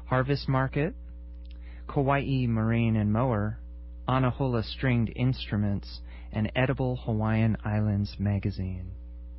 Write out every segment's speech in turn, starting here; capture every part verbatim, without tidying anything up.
Harvest Market, Kauai Marine and Mower, Anahola Stringed Instruments, and Edible Hawaiian Islands Magazine.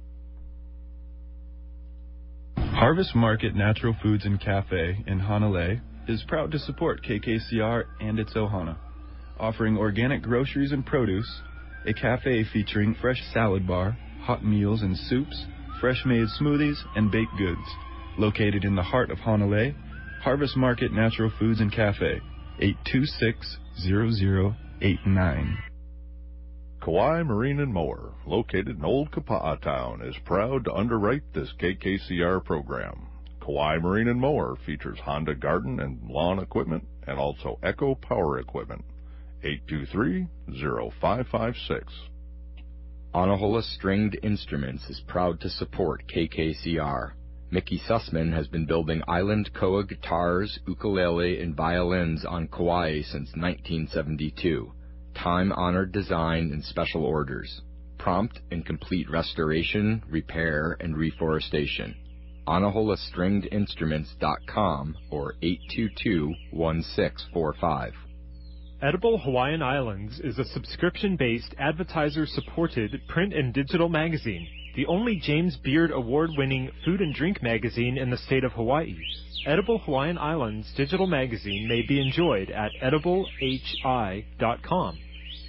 Harvest Market Natural Foods and Cafe in Hanalei is proud to support K K C R and its Ohana, offering organic groceries and produce, a cafe featuring fresh salad bar, hot meals and soups, fresh-made smoothies, and baked goods. Located in the heart of Hanalei, Harvest Market Natural Foods and Cafe, eight two six, zero zero eight nine. Kauai Marine and Mower, located in Old Kapa'a Town, is proud to underwrite this K K C R program. Kauai Marine and Mower features Honda garden and lawn equipment and also Echo Power Equipment. eight two three, zero five five six. Anahola Stringed Instruments is proud to support K K C R. Mickey Sussman has been building island koa guitars, ukulele, and violins on Kauai since nineteen seventy-two. Time-honored design and special orders. Prompt and complete restoration, repair, and reforestation. Anahola Stringed Instruments dot com or eight two two, one six four five. Edible Hawaiian Islands is a subscription-based, advertiser-supported print and digital magazine, the only James Beard Award-winning food and drink magazine in the state of Hawaii. Edible Hawaiian Islands digital magazine may be enjoyed at edible h i dot com.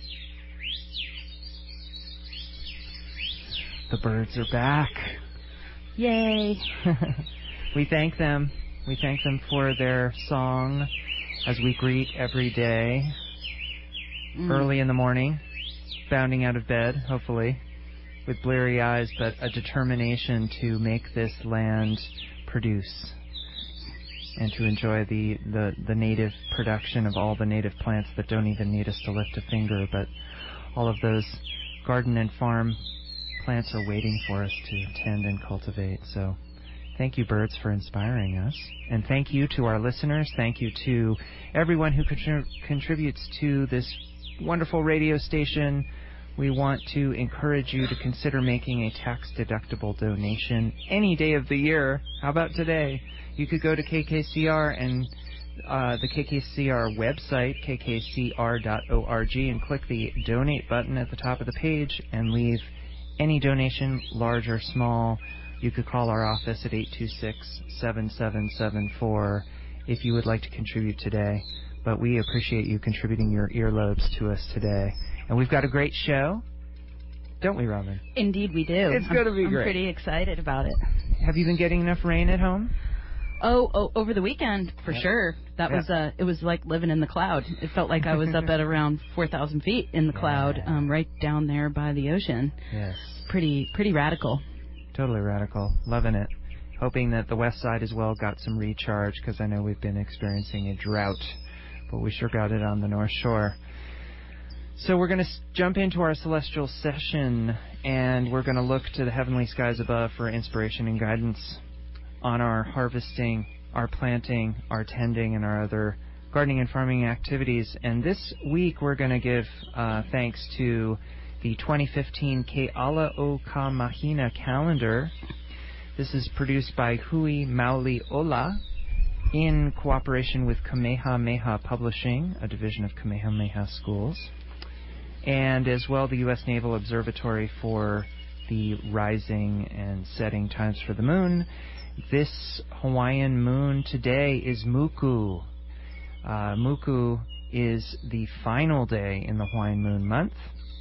The birds are back. Yay! We thank them. We thank them for their song as we greet every day, mm. early in the morning, bounding out of bed, hopefully, with bleary eyes, but a determination to make this land produce and to enjoy the, the, the native production of all the native plants that don't even need us to lift a finger, but all of those garden and farm plants are waiting for us to tend and cultivate. So thank you, birds, for inspiring us. And thank you to our listeners. Thank you to everyone who contri- contributes to this wonderful radio station. We want to encourage you to consider making a tax-deductible donation any day of the year. How about today? You could go to K K C R and uh, the K K C R website, k k c r dot org, and click the donate button at the top of the page and leave any donation, large or small. You could call our office at eight two six, seven seven seven four if you would like to contribute today. But we appreciate you contributing your earlobes to us today. And we've got a great show, don't we, Robin? Indeed we do. It's going to be I'm great. I'm pretty excited about it. Have you been getting enough rain at home? Oh, oh over the weekend, for yeah. sure. That yeah. was uh, it was like living in the cloud. It felt like I was up at around four thousand feet in the yeah. cloud, um, right down there by the ocean. Yes. Pretty, pretty radical. Totally radical. Loving it. Hoping that the west side as well got some recharge, because I know we've been experiencing a drought, but we sure got it on the North Shore. So we're going to s- jump into our celestial session, and we're going to look to the heavenly skies above for inspiration and guidance on our harvesting, our planting, our tending, and our other gardening and farming activities. And this week we're going to give uh, thanks to the twenty fifteen Keala o Ka Mahina calendar. This is produced by Hui Mauli Ola in cooperation with Kamehameha Publishing, a division of Kamehameha Schools, and as well the U S Naval Observatory for the rising and setting times for the moon. This Hawaiian moon today is Muku. Uh, Muku is the final day in the Hawaiian moon month.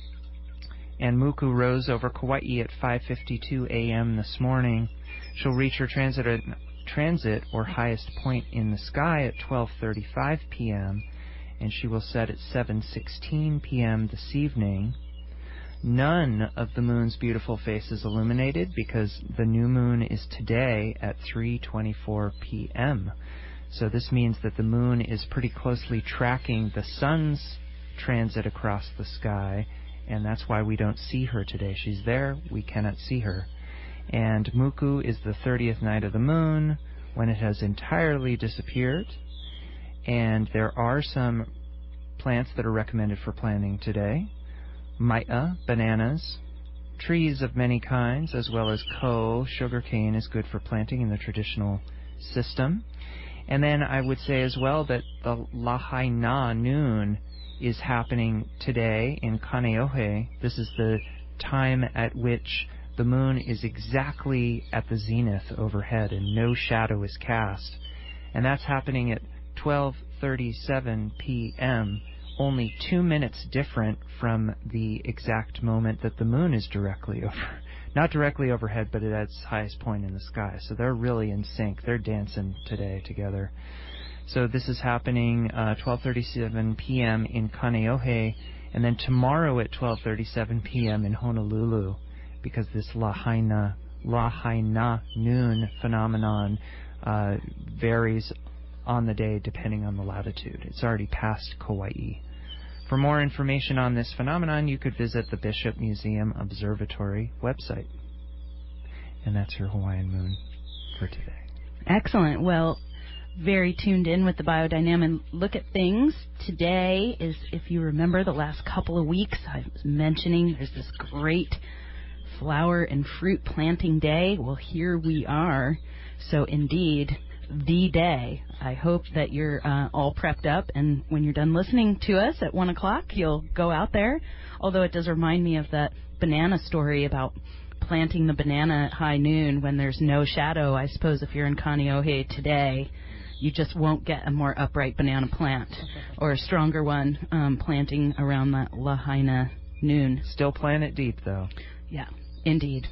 And Muku rose over Kauai at five fifty-two a.m. this morning. She'll reach her transit, transit or highest point in the sky at twelve thirty-five p.m. and she will set at seven sixteen p.m. this evening. None of the moon's beautiful face is illuminated because the new moon is today at three twenty-four p.m. So this means that the moon is pretty closely tracking the sun's transit across the sky, and that's why we don't see her today. She's there, we cannot see her. And Muku is the thirtieth night of the moon, when it has entirely disappeared. And there are some plants that are recommended for planting today. Maia, bananas, trees of many kinds, as well as ko, sugarcane is good for planting in the traditional system. And then I would say as well that the Lahaina noon is happening today in Kaneohe. This is the time at which the moon is exactly at the zenith overhead and no shadow is cast. And that's happening at twelve thirty-seven p.m., only two minutes different from the exact moment that the moon is directly over. Not directly overhead, but at its highest point in the sky. So they're really in sync. They're dancing today together. So this is happening uh, twelve thirty-seven p.m. in Kaneohe, and then tomorrow at twelve thirty-seven p.m. in Honolulu, because this Lahaina, Lahaina noon phenomenon uh, varies on the day depending on the latitude. It's already past Kauai. For more information on this phenomenon, you could visit the Bishop Museum Observatory website. And that's your Hawaiian moon for today. Excellent. Well, very tuned in with the biodynamic look at things. Today is, if you remember the last couple of weeks, I was mentioning there's this great flower and fruit planting day. Well, here we are. So indeed, the day. I hope that you're uh, all prepped up, and when you're done listening to us at one o'clock, you'll go out there. Although it does remind me of that banana story about planting the banana at high noon when there's no shadow. I suppose if you're in Kaneohe today, you just won't get a more upright banana plant or a stronger one um, planting around that Lahaina noon. Still plant it deep, though. Yeah, indeed.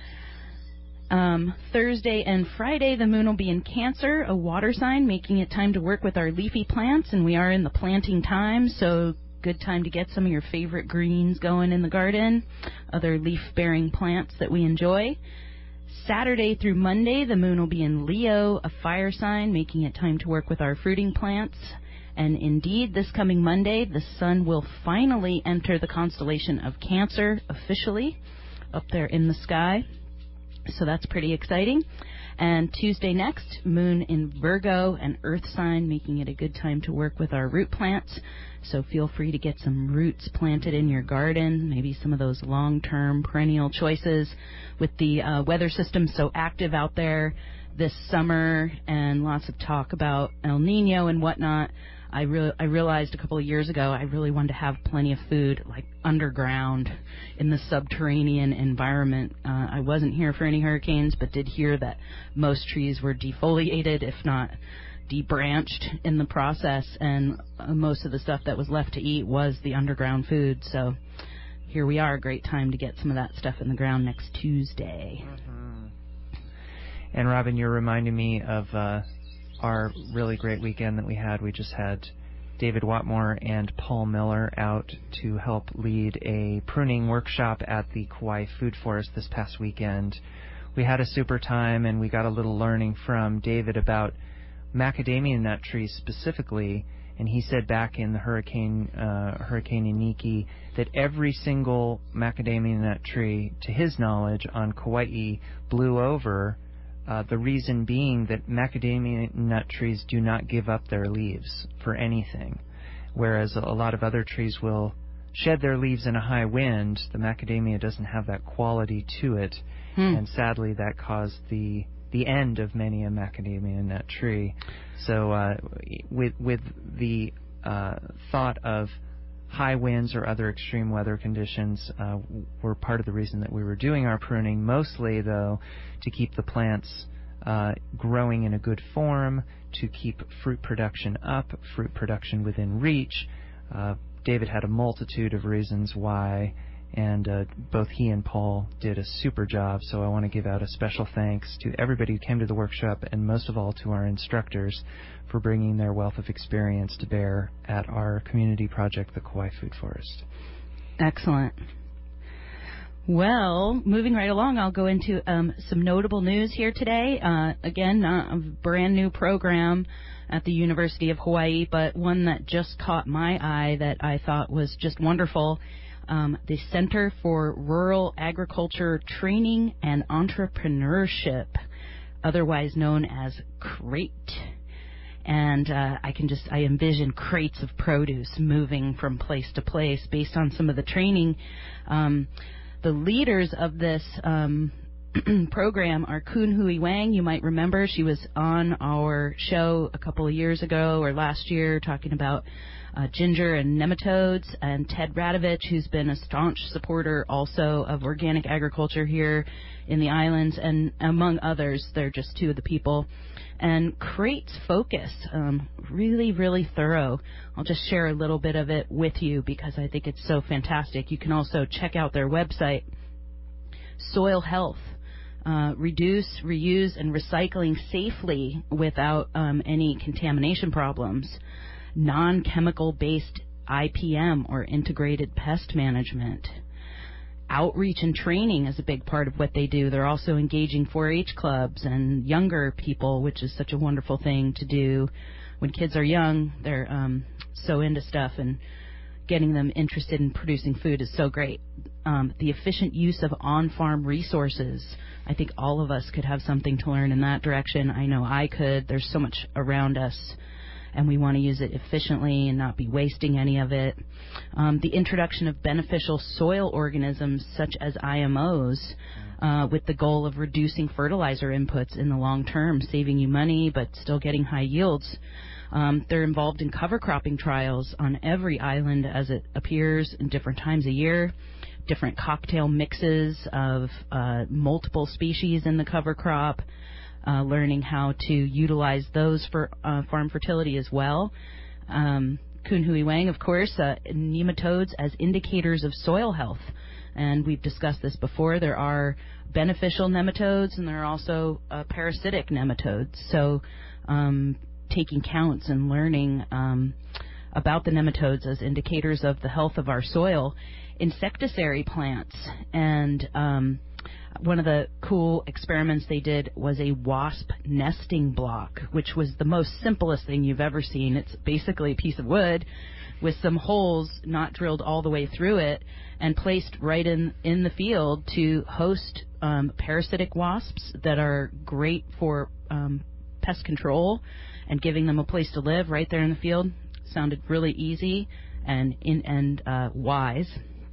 Um, Thursday and Friday, the moon will be in Cancer, a water sign, making it time to work with our leafy plants, and we are in the planting time, so good time to get some of your favorite greens going in the garden, other leaf-bearing plants that we enjoy. Saturday through Monday, the moon will be in Leo, a fire sign, making it time to work with our fruiting plants. And indeed, this coming Monday, the sun will finally enter the constellation of Cancer officially up there in the sky. So that's pretty exciting. And Tuesday next, moon in Virgo, an earth sign, making it a good time to work with our root plants. So feel free to get some roots planted in your garden, maybe some of those long-term perennial choices. With the uh, weather system so active out there this summer and lots of talk about El Nino and whatnot, I, re- I realized a couple of years ago I really wanted to have plenty of food, like underground in the subterranean environment. Uh, I wasn't here for any hurricanes, but did hear that most trees were defoliated, if not debranched in the process, and uh, most of the stuff that was left to eat was the underground food. So here we are, a great time to get some of that stuff in the ground next Tuesday. Mm-hmm. And Robin, you're reminding me of uh, our really great weekend that we had. We just had David Watmore and Paul Miller out to help lead a pruning workshop at the Kauai Food Forest this past weekend. We had a super time, and we got a little learning from David about macadamia nut trees specifically, and he said back in the hurricane uh, Hurricane Iniki that every single macadamia nut tree, to his knowledge, on Kauai blew over. Uh, the reason being that macadamia nut trees do not give up their leaves for anything, whereas a lot of other trees will shed their leaves in a high wind. The macadamia doesn't have that quality to it, hmm. and sadly that caused the the end of many a macadamia nut tree. So uh, with with the uh, thought of high winds or other extreme weather conditions uh, were part of the reason that we were doing our pruning, mostly, though, to keep the plants uh, growing in a good form, to keep fruit production up, fruit production within reach. Uh, David had a multitude of reasons why, and uh, both he and Paul did a super job, so I want to give out a special thanks to everybody who came to the workshop, and most of all to our instructors for bringing their wealth of experience to bear at our community project, the Kauai Food Forest. Excellent. Well, moving right along, I'll go into um, some notable news here today. Uh, again, not a brand new program at the University of Hawaii, but one that just caught my eye that I thought was just wonderful. Um, the Center for Rural Agriculture Training and Entrepreneurship, otherwise known as CRATE. And uh, I can just, I envision crates of produce moving from place to place based on some of the training. Um, the leaders of this um, program are Kun Hui Wang. You might remember she was on our show a couple of years ago or last year talking about uh, ginger and nematodes, and Ted Radovich, who's been a staunch supporter also of organic agriculture here in the islands, and among others, they're just two of the people. And Crate's focus, um, really, really thorough. I'll just share a little bit of it with you because I think it's so fantastic. You can also check out their website, Soil Health. Uh, reduce, reuse, and recycling safely without um, any contamination problems. Non-chemical based I P M, or integrated pest management. Outreach and training is a big part of what they do. They're also engaging four H clubs and younger people, which is such a wonderful thing to do. When kids are young, they're um, so into stuff, and getting them interested in producing food is so great. Um, the efficient use of on-farm resources. I think all of us could have something to learn in that direction. I know I could. There's so much around us, and we want to use it efficiently and not be wasting any of it. Um, the introduction of beneficial soil organisms such as I M Os uh, with the goal of reducing fertilizer inputs in the long term, saving you money but still getting high yields. Um, they're involved in cover cropping trials on every island as it appears in different times a year, different cocktail mixes of uh, multiple species in the cover crop, uh, learning how to utilize those for uh, farm fertility as well. Um, Kun Hui Wang, of course, uh, nematodes as indicators of soil health. And we've discussed this before. There are beneficial nematodes and there are also uh, parasitic nematodes. So um, taking counts and learning um, about the nematodes as indicators of the health of our soil. Insecticide plants, and um, one of the cool experiments they did was a wasp nesting block, which was the most simplest thing you've ever seen. It's basically a piece of wood with some holes not drilled all the way through it and placed right in, in the field to host um, parasitic wasps that are great for um, pest control and giving them a place to live right there in the field. Sounded really easy and, in, and uh, wise.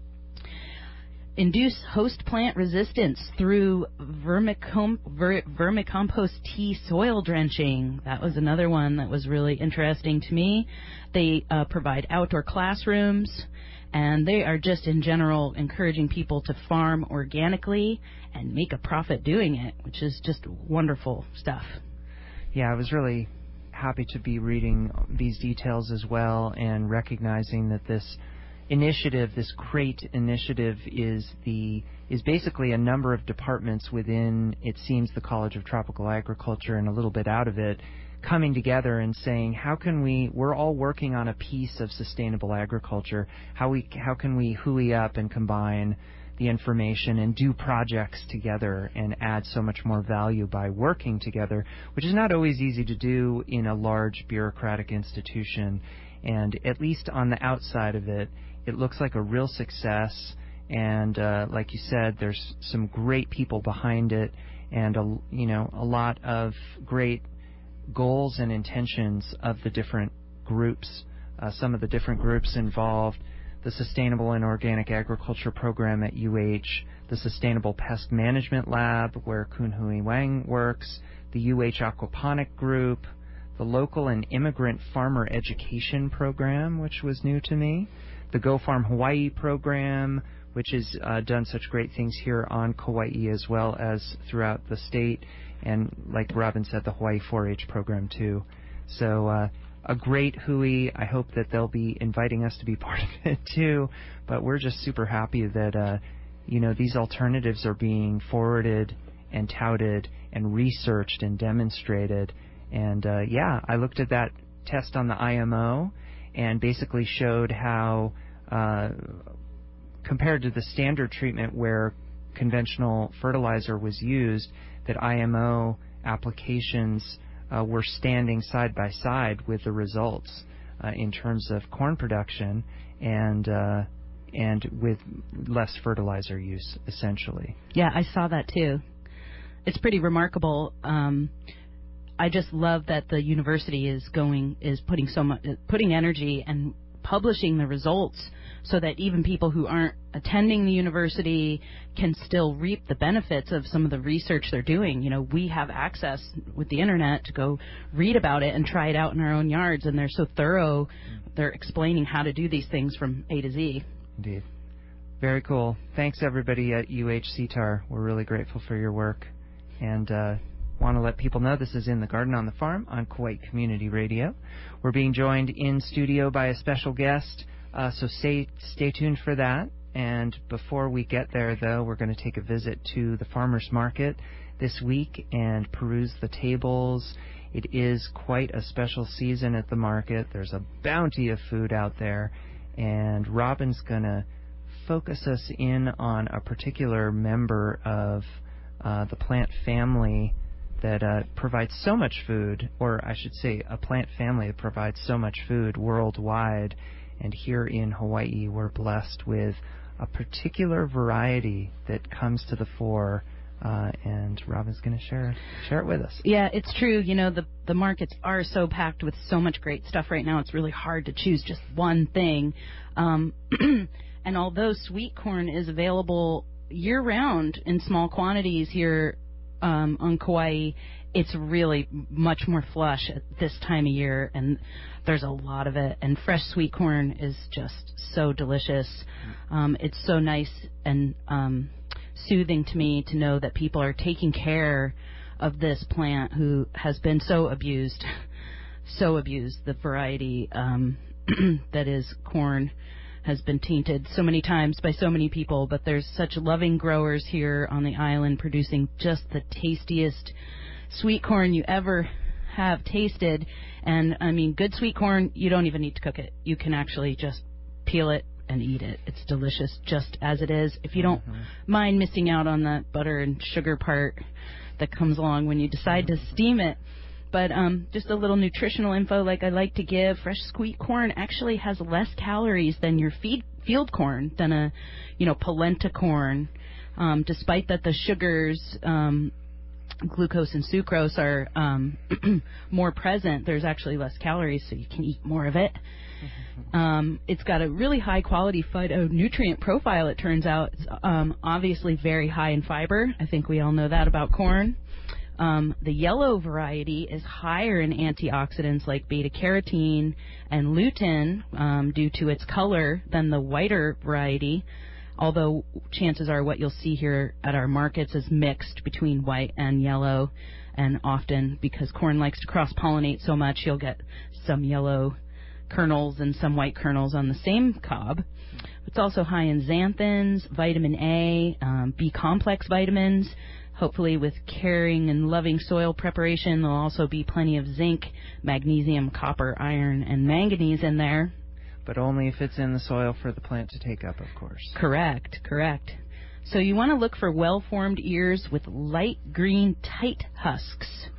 Induce host plant resistance through vermicom- ver- vermicompost tea soil drenching. That was another one that was really interesting to me. They uh, provide outdoor classrooms, and they are just in general encouraging people to farm organically and make a profit doing it, which is just wonderful stuff. Yeah, I was really happy to be reading these details as well and recognizing that this initiative, this Crate initiative, is the is basically a number of departments within, it seems, the College of Tropical Agriculture and a little bit out of it, coming together and saying, how can we, we're all working on a piece of sustainable agriculture, how we how can we hooey up and combine the information and do projects together and add so much more value by working together, which is not always easy to do in a large bureaucratic institution. And at least on the outside of it, it looks like a real success, and uh, like you said, there's some great people behind it, and a, you know, a lot of great goals and intentions of the different groups. Uh, some of the different groups involved: the Sustainable and Organic Agriculture Program at U H, the Sustainable Pest Management Lab, where Kun Hui Wang works, the U H Aquaponic Group, the Local and Immigrant Farmer Education Program, which was new to me, the Go Farm Hawaii program, which has uh, done such great things here on Kauai as well as throughout the state, and like Robin said, the Hawaii four H program too. So uh, a great hui. I hope that they'll be inviting us to be part of it too, but we're just super happy that uh, you know, these alternatives are being forwarded and touted and researched and demonstrated. And uh, yeah, I looked at that test on the I M O and basically showed how, uh, compared to the standard treatment where conventional fertilizer was used, that I M O applications uh, were standing side by side with the results uh, in terms of corn production and uh, and with less fertilizer use, essentially. Yeah, I saw that too. It's pretty remarkable. Um, I just love that the university is going is putting so much putting energy and publishing the results so that even people who aren't attending the university can still reap the benefits of some of the research they're doing. You know, we have access with the internet to go read about it and try it out in our own yards, and they're so thorough. They're explaining how to do these things from A to Z. Indeed. Very cool. Thanks, everybody at U H C T A R. We're really grateful for your work. And uh, want to let people know this is In the Garden on the Farm on Kauai Community Radio. We're being joined in studio by a special guest, uh, so stay, stay tuned for that. And before we get there, though, we're going to take a visit to the farmers market this week and peruse the tables. It is quite a special season at the market. There's a bounty of food out there. And Robin's going to focus us in on a particular member of uh, the plant family that uh, provides so much food, or I should say a plant family that provides so much food worldwide. And here in Hawaii, we're blessed with a particular variety that comes to the fore, uh, and Robin's going to share share it with us. Yeah, it's true. You know, the the markets are so packed with so much great stuff right now. It's really hard to choose just one thing. Um, and although sweet corn is available year-round in small quantities here um, on Kauai, it's really much more flush at this time of year, and there's a lot of it. And fresh sweet corn is just so delicious. Um, it's so nice and um, soothing to me to know that people are taking care of this plant who has been so abused, so abused. The variety um, that is corn has been tainted so many times by so many people, but there's such loving growers here on the island producing just the tastiest sweet corn you ever have tasted. And I mean, good sweet corn, you don't even need to cook it. You can actually just peel it and eat it. It's delicious just as it is. If you don't mm-hmm. mind missing out on that butter and sugar part that comes along when you decide to steam it. But um, just a little nutritional info like I like to give. Fresh sweet corn actually has less calories than your feed, field corn, than a, you know, polenta corn, um, despite that the sugars, um, glucose and sucrose are um, more present. There's actually less calories, so you can eat more of it. Um, it's got a really high quality phytonutrient profile, it turns out. It's um, obviously very high in fiber. I think we all know that about corn. Um, the yellow variety is higher in antioxidants like beta-carotene and lutein um, due to its color than the whiter variety, although chances are what you'll see here at our markets is mixed between white and yellow, and often because corn likes to cross-pollinate so much, you'll get some yellow kernels and some white kernels on the same cob. It's also high in xanthins, vitamin A, um, B-complex vitamins. Hopefully with caring and loving soil preparation, there'll also be plenty of zinc, magnesium, copper, iron, and manganese in there. But only if it's in the soil for the plant to take up, of course. Correct, correct. So you want to look for well-formed ears with light green, tight husks,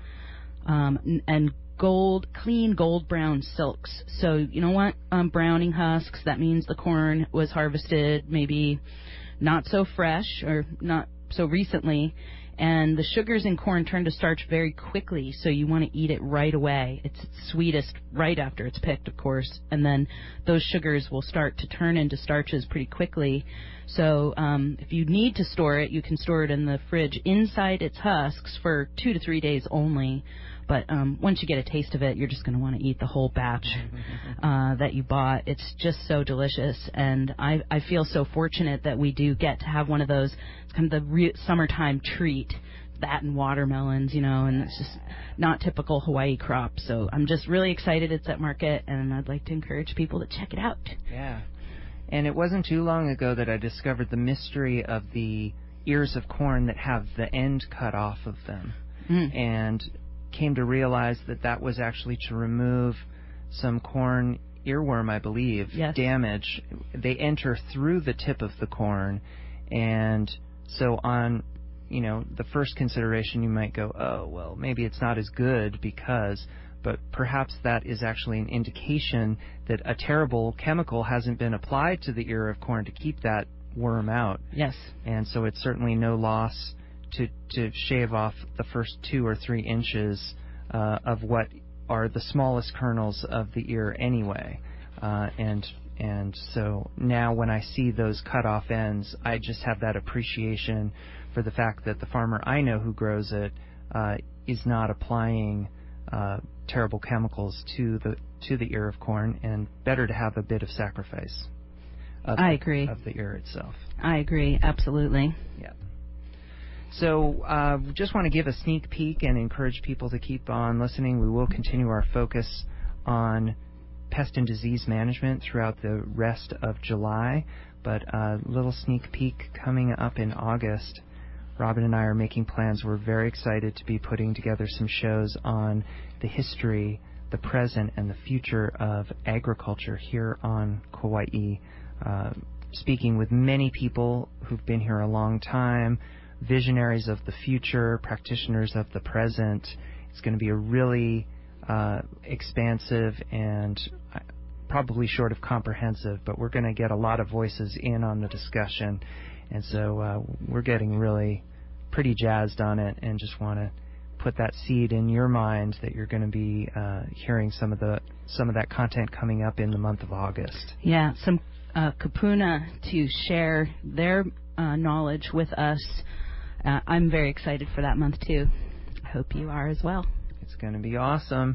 um, and gold, clean gold-brown silks. So you don't want um, browning husks. That means the corn was harvested maybe not so fresh or not so recently. And the sugars in corn turn to starch very quickly, so you want to eat it right away. It's sweetest right after it's picked, of course, and then those sugars will start to turn into starches pretty quickly. So um, if you need to store it, you can store it in the fridge inside its husks for two to three days only. But um, once you get a taste of it, you're just going to want to eat the whole batch uh, that you bought. It's just so delicious, and I, I feel so fortunate that we do get to have one of those. It's kind of the re- summertime treat, that and watermelons, you know, and it's just not typical Hawaii crop. So I'm just really excited it's at market, and I'd like to encourage people to check it out. Yeah, and it wasn't too long ago that I discovered the mystery of the ears of corn that have the end cut off of them, mm. and came to realize that that was actually to remove some corn earworm, I believe, yes. damage. They enter through the tip of the corn, and so on, you know, the first consideration you might go, oh, well, maybe it's not as good because, but perhaps that is actually an indication that a terrible chemical hasn't been applied to the ear of corn to keep that worm out. Yes. And so it's certainly no loss to to shave off the first two or three inches uh, of what are the smallest kernels of the ear anyway. Uh, and And so now when I see those cut-off ends, I just have that appreciation for the fact that the farmer I know who grows it uh, is not applying uh, terrible chemicals to the to the ear of corn, and better to have a bit of sacrifice. Of I the, agree. Of the ear itself. I agree, absolutely. Yeah. So uh, just want to give a sneak peek and encourage people to keep on listening. We will continue our focus on pest and disease management throughout the rest of July, but a little sneak peek coming up in August. Robin and I are making plans. We're very excited to be putting together some shows on the history, the present, and the future of agriculture here on Kauai. Uh, speaking with many people who've been here a long time, visionaries of the future, practitioners of the present. It's going to be a really uh, expansive and probably short of comprehensive, but we're going to get a lot of voices in on the discussion. And so uh, we're getting really pretty jazzed on it, and just want to put that seed in your mind that you're going to be uh, hearing some of the some of that content coming up in the month of August. Yeah, some uh, Kupuna to share their uh, knowledge with us. Uh, I'm very excited for that month too. I hope you are as well. It's going to be awesome.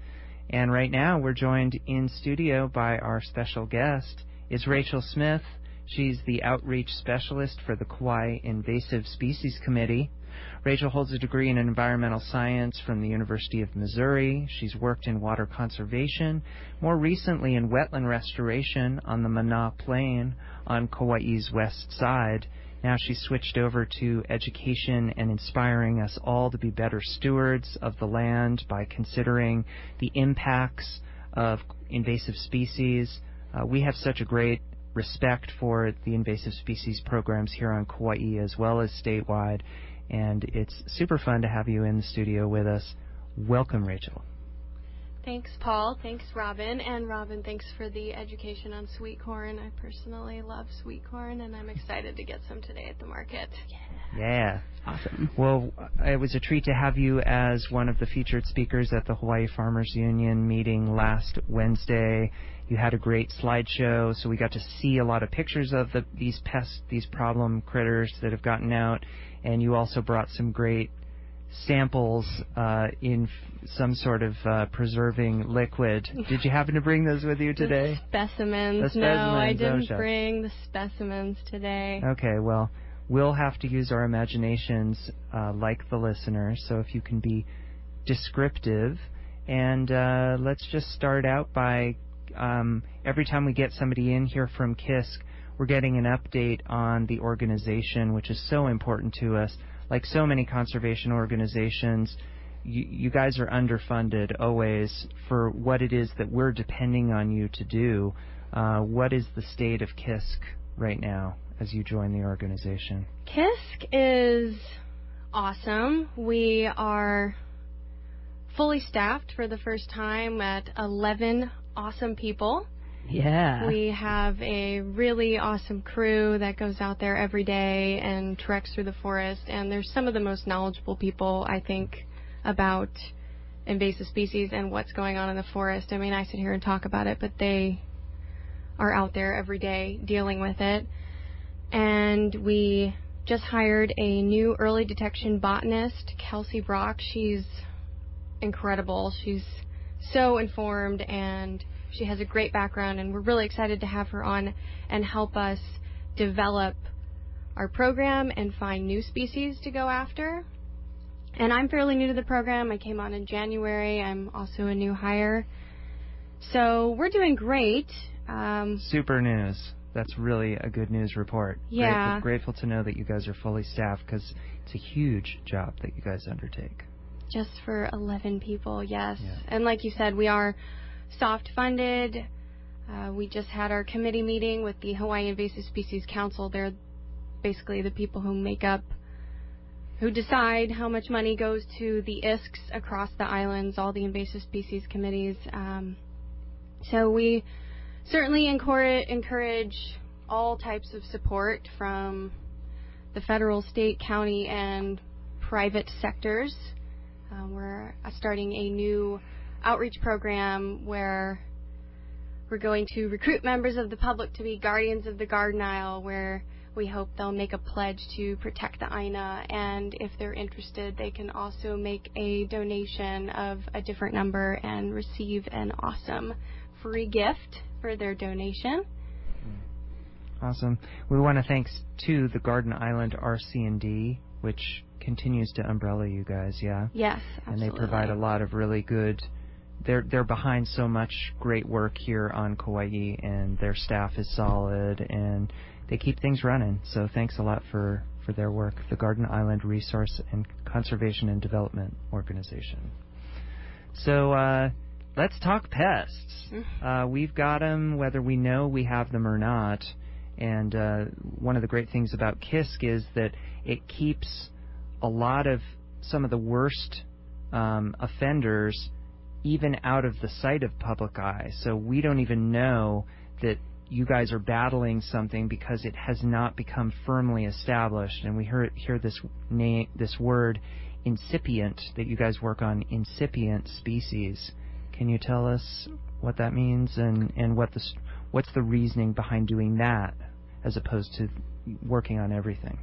And right now we're joined in studio by our special guest. It's Rachel Smith. She's the outreach specialist for the Kauai Invasive Species Committee. Rachel holds a degree in environmental science from the University of Missouri. She's worked in water conservation, more recently in wetland restoration on the Mana Plain on Kauai's west side. Now she's switched over to education and inspiring us all to be better stewards of the land by considering the impacts of invasive species. Uh, we have such a great respect for the invasive species programs here on Kauai as well as statewide, and it's super fun to have you in the studio with us. Welcome, Rachel. Thanks, Paul. Thanks, Robin. And Robin, thanks for the education on sweet corn. I personally love sweet corn, and I'm excited to get some today at the market. Yeah. Yeah. Awesome. Well, it was a treat to have you as one of the featured speakers at the Hawaii Farmers Union meeting last Wednesday. You had a great slideshow, so we got to see a lot of pictures of the, these pests, these problem critters that have gotten out, and you also brought some great samples uh, in f- some sort of uh, preserving liquid. Did you happen to bring those with you today? The specimens. The specimens. No, I didn't oh, bring the specimens today. Okay, well, we'll have to use our imaginations uh, like the listeners, so if you can be descriptive. And uh, let's just start out by, um, every time we get somebody in here from K I S C, we're getting an update on the organization, which is so important to us. Like so many conservation organizations, you, you guys are underfunded always for what it is that we're depending on you to do. Uh, what is the state of K I S C right now as you join the organization? K I S C is awesome. We are fully staffed for the first time at eleven awesome people. Yeah. We have a really awesome crew that goes out there every day and treks through the forest, and they're some of the most knowledgeable people, I think, about invasive species and what's going on in the forest. I mean, I sit here and talk about it, but they are out there every day dealing with it. And we just hired a new early detection botanist, Kelsey Brock. She's incredible. She's so informed, and she has a great background, and we're really excited to have her on and help us develop our program and find new species to go after. And I'm fairly new to the program. I came on in January. I'm also a new hire. So we're doing great. Um, Super news. That's really a good news report. Yeah. Grateful, grateful to know that you guys are fully staffed, because it's a huge job that you guys undertake. Just for eleven people, yes. Yeah. And like you said, we are soft funded. Uh, we just had our committee meeting with the Hawaii Invasive Species Council. They're basically the people who make up, who decide how much money goes to the I S Cs across the islands, all the invasive species committees. Um, so we certainly encourage, encourage all types of support from the federal, state, county, and private sectors. Uh, we're starting a new outreach program where we're going to recruit members of the public to be guardians of the Garden Isle, where we hope they'll make a pledge to protect the I N A, and if they're interested, they can also make a donation of a different number and receive an awesome free gift for their donation. Awesome. We want to thanks to the Garden Island R C and D, which continues to umbrella you guys, yeah? Yes, absolutely. And they provide a lot of really good... They're, they're behind so much great work here on Kauai, and their staff is solid, and they keep things running. So thanks a lot for, for their work, the Garden Island Resource and Conservation and Development Organization. So uh, let's talk pests. Uh, we've got them whether we know we have them or not. And uh, one of the great things about Kisk is that it keeps a lot of some of the worst um, offenders even out of the sight of public eye. So we don't even know that you guys are battling something because it has not become firmly established. And we hear, hear this name, this word, incipient, that you guys work on incipient species. Can you tell us what that means and, and what the, what's the reasoning behind doing that as opposed to working on everything?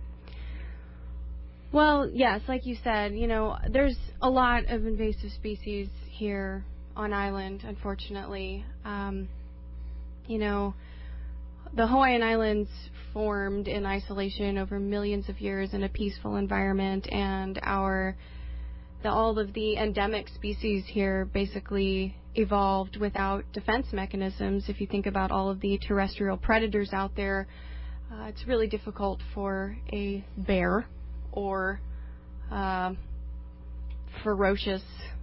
Well, yes, like you said, you know, there's a lot of invasive species here on island, unfortunately. Um, you know, the Hawaiian Islands formed in isolation over millions of years in a peaceful environment, and our the, all of the endemic species here basically evolved without defense mechanisms. If you think about all of the terrestrial predators out there, uh, it's really difficult for a bear or uh, ferocious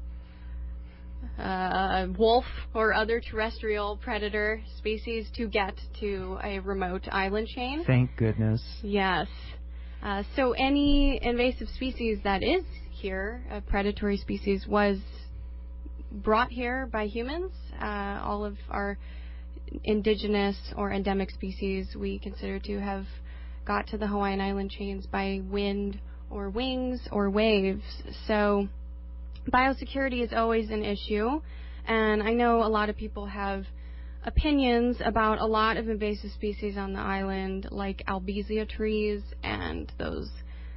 uh, wolf or other terrestrial predator species to get to a remote island chain. Thank goodness. Yes. Uh, so any invasive species that is here, a predatory species, was brought here by humans. Uh, all of our indigenous or endemic species we consider to have got to the Hawaiian Island chains by wind or wings or waves. So biosecurity is always an issue, and I know a lot of people have opinions about a lot of invasive species on the island, like albizia trees and those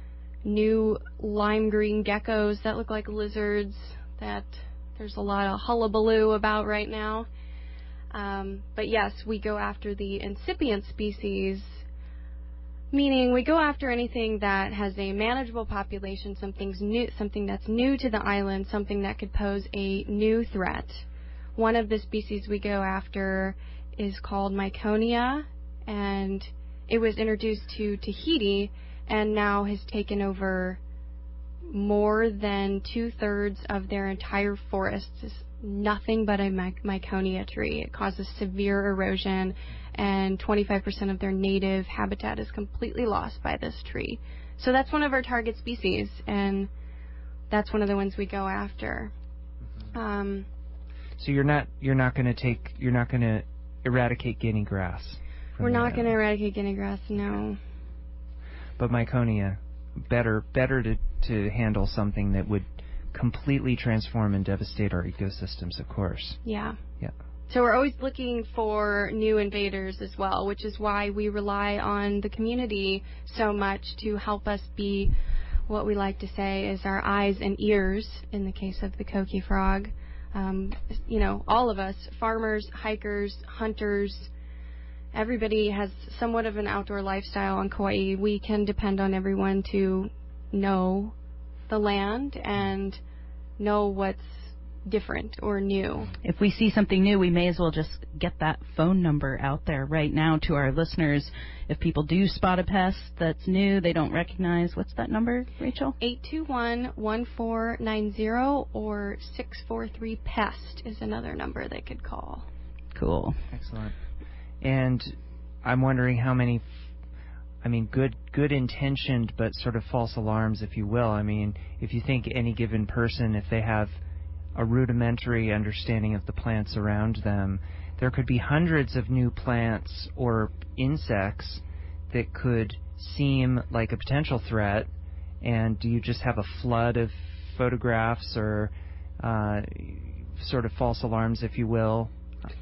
new lime green geckos that look like lizards that there's a lot of hullabaloo about right now. Um, but yes, we go after the incipient species, meaning we go after anything that has a manageable population, something's new, something that's new to the island, something that could pose a new threat. One of the species we go after is called Myconia, and it was introduced to Tahiti and now has taken over more than two-thirds of their entire forests. It's nothing but a My- Myconia tree. It causes severe erosion, and twenty-five percent of their native habitat is completely lost by this tree. So that's one of our target species, and that's one of the ones we go after. Um, so you're not you're not going to take you're not going to eradicate guinea grass. We're not going to eradicate guinea grass, no. But Myconia, better better to to handle something that would completely transform and devastate our ecosystems, of course. Yeah. Yeah. So we're always looking for new invaders as well, which is why we rely on the community so much to help us be what we like to say is our eyes and ears in the case of the coqui frog. Um, you know, all of us, farmers, hikers, hunters, everybody has somewhat of an outdoor lifestyle on Kauai. We can depend on everyone to know the land and know what's different or new. If we see something new, we may as well just get that phone number out there right now to our listeners. If people do spot a pest that's new, they don't recognize, what's that number, Rachel? eight two one, one four nine zero or six four three PEST is another number they could call. Cool. Excellent. And I'm wondering how many, I mean, good good intentioned but sort of false alarms, if you will. I mean, if you think any given person, if they have a rudimentary understanding of the plants around them, there could be hundreds of new plants or insects that could seem like a potential threat, and do you just have a flood of photographs or uh, sort of false alarms, if you will?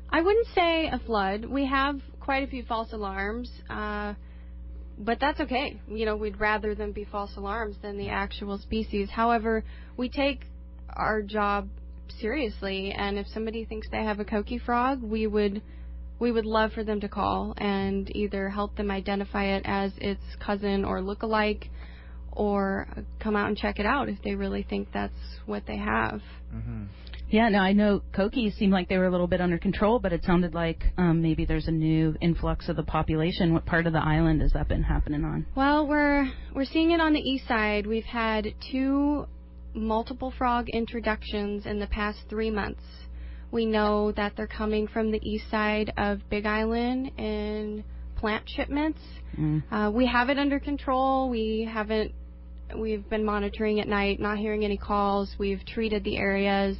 I wouldn't say a flood. We have quite a few false alarms, uh, but that's okay. You know, we'd rather them be false alarms than the actual species. However, we take our job seriously, and if somebody thinks they have a coqui frog, we would we would love for them to call and either help them identify it as its cousin or look-alike, or come out and check it out if they really think that's what they have. Mm-hmm. Yeah, no, I know coquis seemed like they were a little bit under control, but it sounded like um, maybe there's a new influx of the population. What part of the island has that been happening on? Well, we're we're seeing it on the east side. We've had two multiple frog introductions in the past three months. We know that they're coming from the east side of Big Island in plant shipments. Mm. Uh, we have it under control. We haven't. We've been monitoring at night, not hearing any calls. We've treated the areas.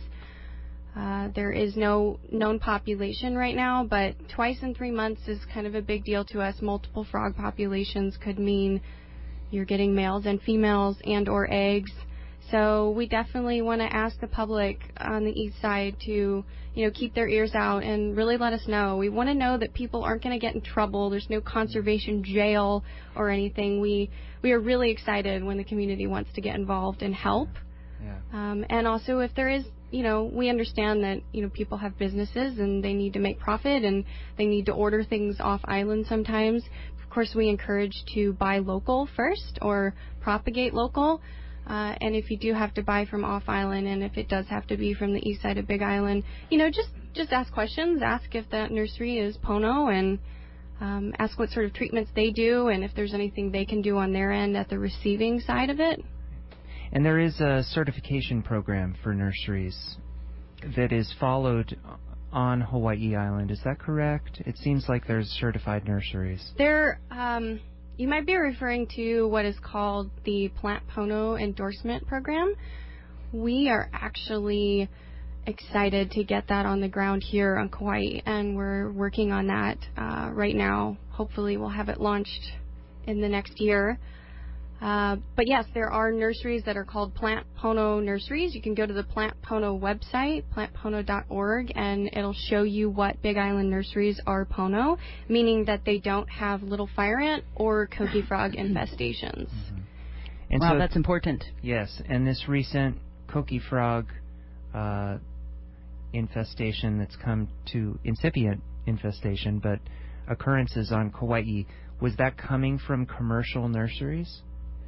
Uh, there is no known population right now, but twice in three months is kind of a big deal to us. Multiple frog populations could mean you're getting males and females and or eggs. So we definitely want to ask the public on the east side to, you know, keep their ears out and really let us know. We want to know that people aren't going to get in trouble. There's no conservation jail or anything. We we are really excited when the community wants to get involved and help. Yeah. Um, and also if there is, you know, we understand that, you know, people have businesses and they need to make profit and they need to order things off island sometimes. Of course, we encourage to buy local first or propagate local. Uh, and if you do have to buy from off island, and if it does have to be from the east side of Big Island, you know, just just ask questions. Ask if that nursery is Pono, and um, ask what sort of treatments they do, and if there's anything they can do on their end at the receiving side of it. And there is a certification program for nurseries that is followed on Hawaii Island. Is that correct? It seems like there's certified nurseries. There. Um, You might be referring to what is called the Plant Pono Endorsement Program. We are actually excited to get that on the ground here on Kauai, and we're working on that uh, right now. Hopefully we'll have it launched in the next year. Uh, but yes, there are nurseries that are called Plant Pono nurseries. You can go to the Plant Pono website, plant pono dot org, and it'll show you what Big Island nurseries are Pono, meaning that they don't have little fire ant or coqui frog infestations. Mm-hmm. And wow, so, that's important. Yes, and this recent coqui frog uh, infestation that's come to incipient infestation, but occurrences on Kauai, was that coming from commercial nurseries?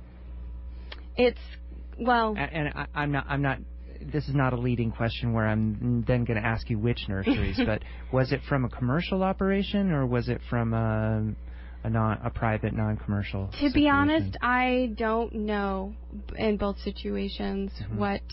It's, well... And, and I, I'm not, I'm not, this is not a leading question where I'm then going to ask you which nurseries, but was it from a commercial operation or was it from a, a, non, a private, non-commercial To situation? be honest, I don't know in both situations mm-hmm. what,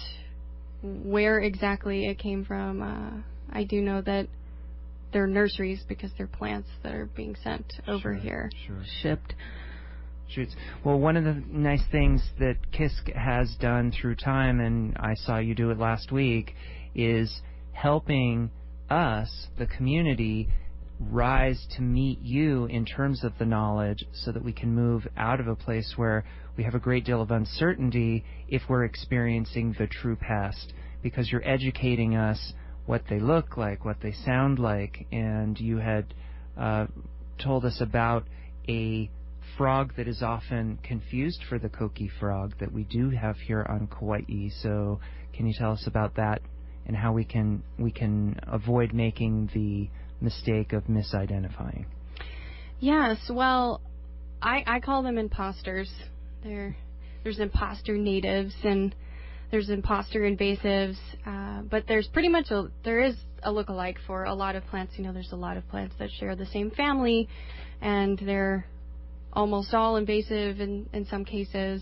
where exactly it came from. Uh, I do know that they're nurseries because they're plants that are being sent over sure, here. Sure. Shipped. Shoots. Well, one of the nice things that K I S C has done through time, and I saw you do it last week, is helping us, the community, rise to meet you in terms of the knowledge so that we can move out of a place where we have a great deal of uncertainty if we're experiencing the true pest, because you're educating us what they look like, what they sound like, and you had uh, told us about a frog that is often confused for the coqui frog that we do have here on Kauai. So can you tell us about that and how we can we can avoid making the mistake of misidentifying? Yes, well, I, I call them imposters. There, there's imposter natives and there's imposter invasives, uh, but there's pretty much a there is a look-alike for a lot of plants. You know, there's a lot of plants that share the same family, and they're almost all invasive in, in some cases.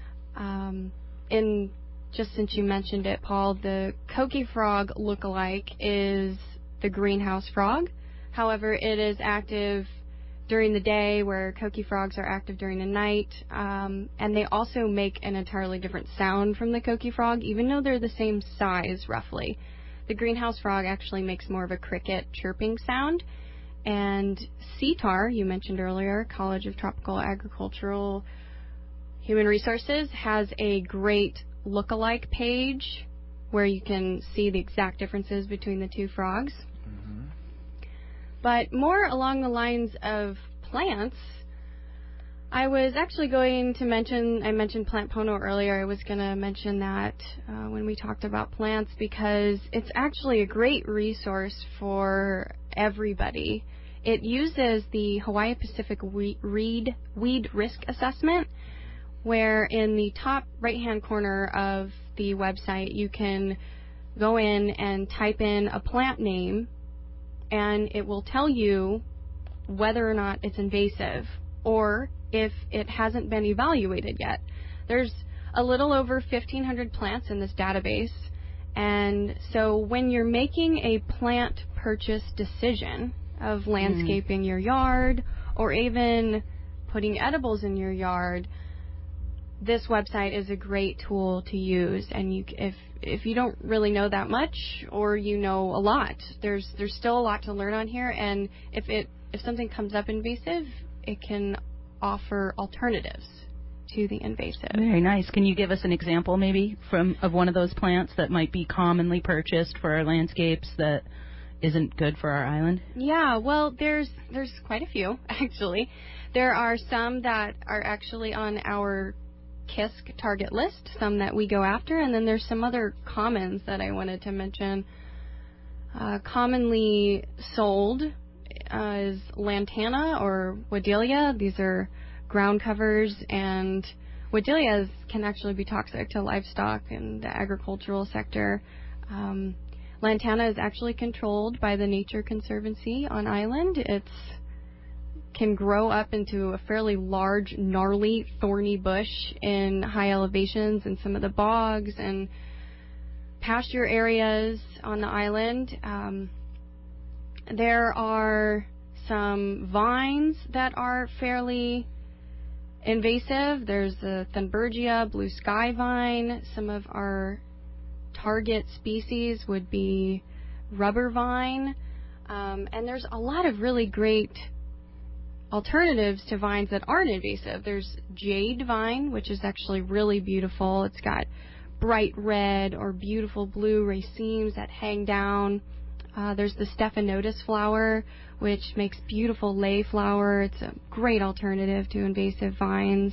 Um, in just since you mentioned it, Paul, the coqui frog look-alike is the greenhouse frog. However, it is active during the day, where coqui frogs are active during the night, um, and they also make an entirely different sound from the coqui frog, even though they're the same size, roughly. The greenhouse frog actually makes more of a cricket chirping sound. And C T A R, you mentioned earlier, College of Tropical Agricultural Human Resources, has a great look-alike page where you can see the exact differences between the two frogs. Mm-hmm. But more along the lines of plants, I was actually going to mention, I mentioned Plant Pono earlier. I was going to mention that uh, when we talked about plants because it's actually a great resource for everybody. It uses the Hawaii Pacific Weed, Weed Risk Assessment, where in the top right-hand corner of the website you can go in and type in a plant name, and it will tell you whether or not it's invasive or if it hasn't been evaluated yet. There's a little over fifteen hundred plants in this database, and so when you're making a plant purchase decision of landscaping mm. your yard or even putting edibles in your yard, this website is a great tool to use. And you, if if you don't really know that much or you know a lot, there's there's still a lot to learn on here. And if it if something comes up invasive, it can offer alternatives to the invasive. Very nice. Can you give us an example maybe from of one of those plants that might be commonly purchased for our landscapes that isn't good for our island? Yeah, well, there's there's quite a few actually. There are some that are actually on our K I S C target list, some that we go after, and then there's some other commons that I wanted to mention. Uh, commonly sold uh, is lantana or Wedelia. These are ground covers, and Wedelias can actually be toxic to livestock and the agricultural sector. Um, lantana is actually controlled by the Nature Conservancy on island. It's can grow up into a fairly large, gnarly, thorny bush in high elevations and some of the bogs and pasture areas on the island. Um, there are some vines that are fairly invasive. There's the Thunbergia blue sky vine. Some of our target species would be rubber vine. Um, and there's a lot of really great alternatives to vines that aren't invasive. There's jade vine, which is actually really beautiful. It's got bright red or beautiful blue racemes that hang down. Uh, there's the Stephanotis flower, which makes beautiful lay flower. It's a great alternative to invasive vines.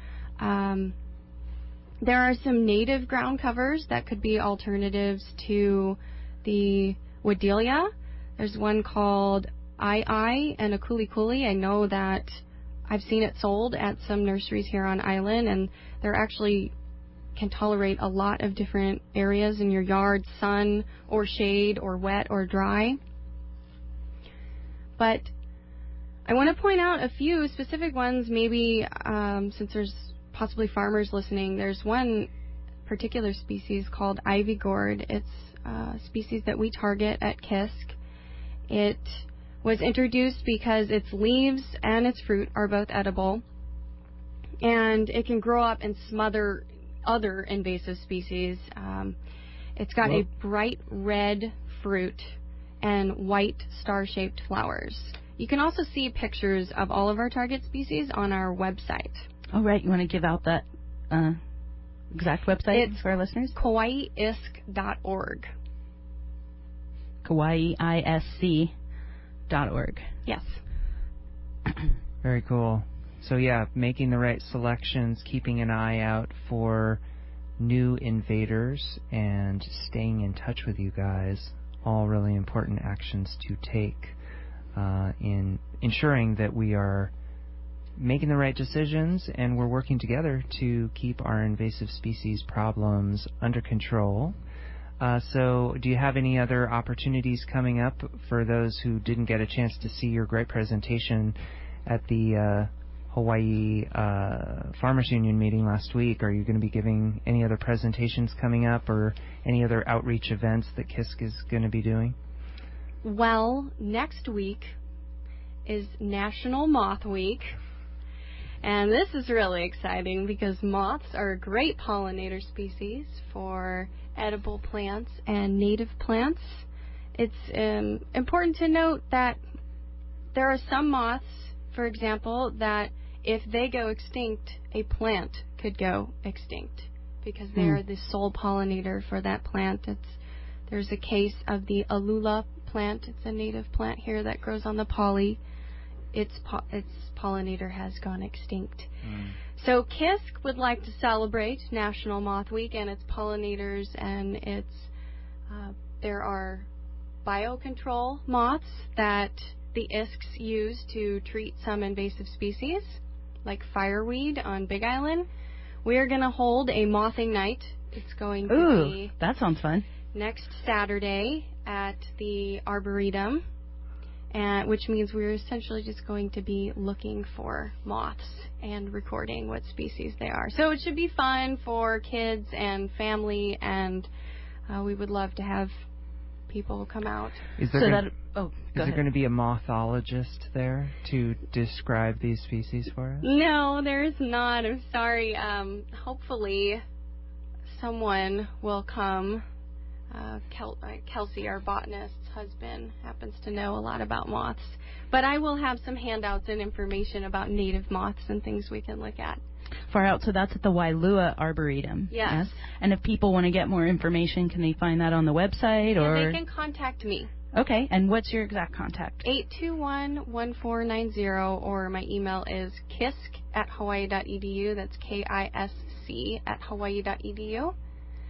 Um, there are some native ground covers that could be alternatives to the Wedelia. There's one called I I and a Kuli Kuli. I know that I've seen it sold at some nurseries here on island, and they're actually can tolerate a lot of different areas in your yard, sun or shade or wet or dry. But I want to point out a few specific ones, maybe um, since there's possibly farmers listening. There's one particular species called ivy gourd. It's a species that we target at K I S C. It was introduced because its leaves and its fruit are both edible, and it can grow up and smother other invasive species. Um, it's got well, a bright red fruit and white star-shaped flowers. You can also see pictures of all of our target species on our website. Oh, right. You want to give out that uh, exact website it's for our listeners? Kauai I S C dot org. Kauai I S C dot org. Yes. Very cool. So yeah, making the right selections, keeping an eye out for new invaders, and staying in touch with you guys, all really important actions to take uh, in ensuring that we are making the right decisions and we're working together to keep our invasive species problems under control. Uh, so do you have any other opportunities coming up for those who didn't get a chance to see your great presentation at the uh, Hawaii uh, Farmers Union meeting last week? Are you going to be giving any other presentations coming up or any other outreach events that K I S C is going to be doing? Well, next week is National Moth Week. And this is really exciting because moths are a great pollinator species for edible plants and native plants. It's um, important to note that there are some moths, for example, that if they go extinct, a plant could go extinct because they mm. are the sole pollinator for that plant. It's, there's a case of the Alula plant. It's a native plant here that grows on the poly. Its po- its pollinator has gone extinct. Mm. So Kisk would like to celebrate National Moth Week and its pollinators, and its uh, there are biocontrol moths that the I S Ks use to treat some invasive species, like fireweed on Big Island. We are going to hold a mothing night. It's going to Ooh, be that sounds fun. Next Saturday at the Arboretum, and which means we're essentially just going to be looking for moths and recording what species they are. So it should be fun for kids and family, and uh, we would love to have people come out. Is there so gonna, that, oh, is go there going to be a mothologist there to describe these species for us? No, there's not. I'm sorry. Um, hopefully someone will come. Uh, Kel- uh, Kelsey, our botanist's husband, happens to know a lot about moths. But I will have some handouts and information about native moths and things we can look at. Far out, so that's at the Wailua Arboretum. Yes. yes. And if people want to get more information, can they find that on the website? Yeah, or they can contact me. Okay, and what's your exact contact? eight two one, one four nine zero, or my email is kisk at hawaii dot e d u. That's K I S C at hawaii dot e d u.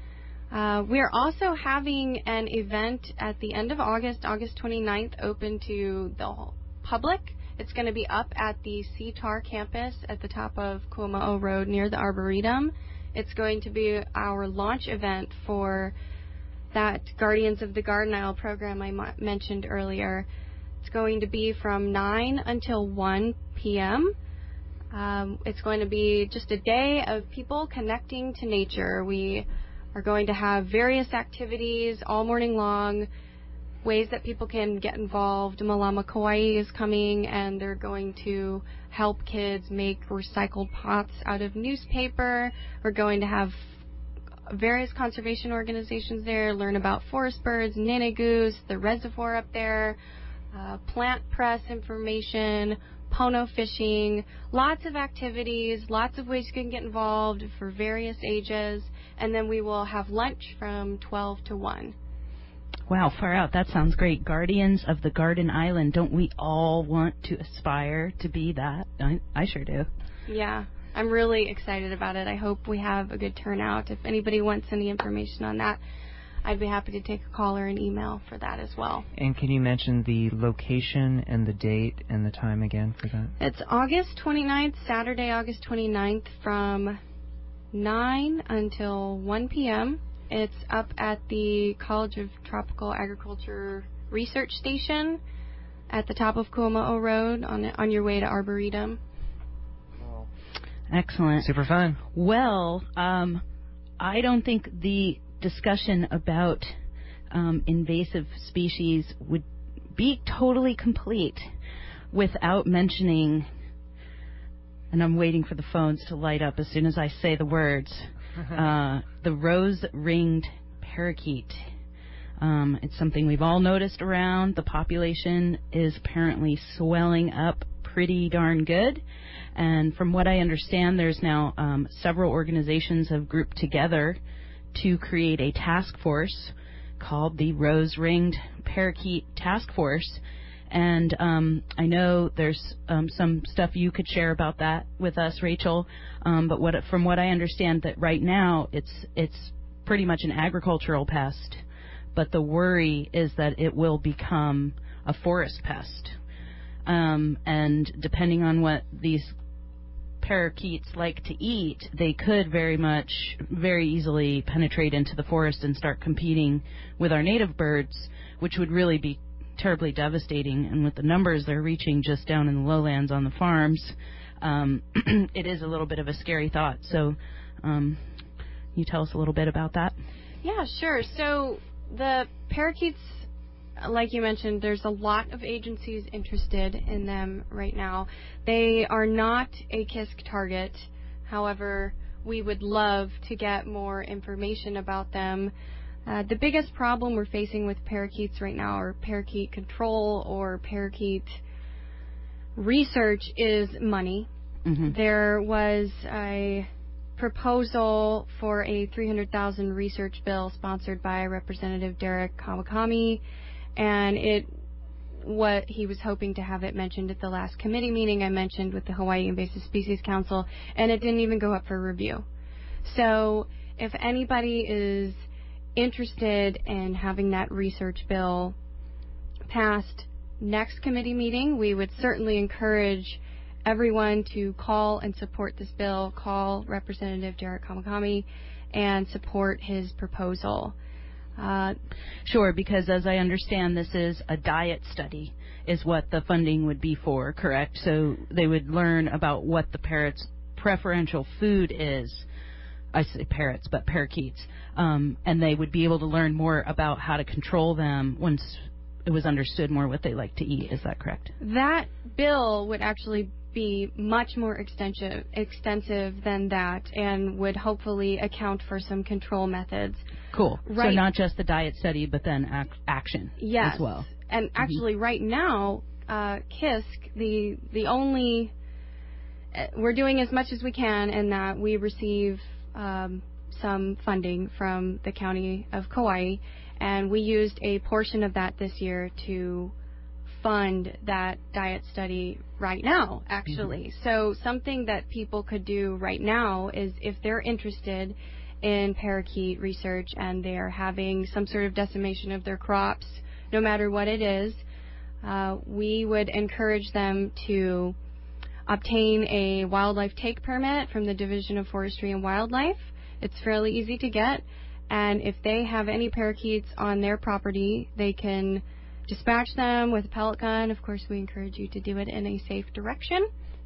Uh, we're also having an event at the end of August, August twenty-ninth, open to the public. It's going to be up at the C T A R campus at the top of Kuama'o Road near the Arboretum. It's going to be our launch event for that Guardians of the Garden Isle program I m- mentioned earlier. It's going to be from nine until one p.m. Um, it's going to be just a day of people connecting to nature. We are going to have various activities all morning long, ways that people can get involved. Malama Kauai is coming, and they're going to help kids make recycled pots out of newspaper. We're going to have various conservation organizations there, learn about forest birds, nene-goose, the reservoir up there, uh, plant press information, pono fishing, lots of activities, lots of ways you can get involved for various ages, and then we will have lunch from twelve to one. Wow, far out. That sounds great. Guardians of the Garden Island. Don't we all want to aspire to be that? I, I sure do. Yeah, I'm really excited about it. I hope we have a good turnout. If anybody wants any information on that, I'd be happy to take a call or an email for that as well. And can you mention the location and the date and the time again for that? It's August twenty-ninth, Saturday, August twenty-ninth, from nine until one p.m. It's up at the College of Tropical Agriculture Research Station at the top of Kuama'o Road on on your way to Arboretum. Excellent. Super fun. Well, um, I don't think the discussion about um, invasive species would be totally complete without mentioning, and I'm waiting for the phones to light up as soon as I say the words, uh, the rose-ringed parakeet. Um, it's something we've all noticed around. The population is apparently swelling up pretty darn good. And from what I understand, there's now um, several organizations have grouped together to create a task force called the Rose-Ringed Parakeet Task Force. And um, I know there's um, some stuff you could share about that with us, Rachel. Um, but what, from what I understand, that right now it's it's pretty much an agricultural pest. But the worry is that it will become a forest pest. Um, and depending on what these parakeets like to eat, they could very much, very easily penetrate into the forest and start competing with our native birds, which would really be terribly devastating. And with the numbers they're reaching just down in the lowlands on the farms, um, it is a little bit of a scary thought. So um, can you tell us a little bit about that? Yeah, sure. So the parakeets, like you mentioned, there's a lot of agencies interested in them right now. They are not a Kisk target. However, we would love to get more information about them. Uh, the biggest problem we're facing with parakeets right now, or parakeet control or parakeet research, is money. Mm-hmm. There was a proposal for a three hundred thousand dollars research bill sponsored by Representative Derek Kawakami, and it what he was hoping to have it mentioned at the last committee meeting I mentioned with the Hawaii Invasive Species Council, and it didn't even go up for review. So if anybody is interested in having that research bill passed next committee meeting, we would certainly encourage everyone to call and support this bill. Call Representative Derek Kamakami and support his proposal. Uh, sure, because as I understand, this is a diet study is what the funding would be for, correct? So they would learn about what the parrot's preferential food is. I say parrots, but parakeets. Um, and they would be able to learn more about how to control them once it was understood more what they like to eat. Is that correct? That bill would actually be much more extensive, extensive than that, and would hopefully account for some control methods. Cool. Right. So not just the diet study, but then ac- action yes. as well. And mm-hmm. actually, right now, uh, K I S C, the the only uh, we're doing as much as we can in that we receive um, some funding from the county of Kauai, and we used a portion of that this year to fund that diet study right now, actually. Mm-hmm. So something that people could do right now is if they're interested in parakeet research and they're having some sort of decimation of their crops, no matter what it is, uh, we would encourage them to obtain a wildlife take permit from the Division of Forestry and Wildlife. It's fairly easy to get, and if they have any parakeets on their property, they can dispatch them with a pellet gun. Of course, we encourage you to do it in a safe direction.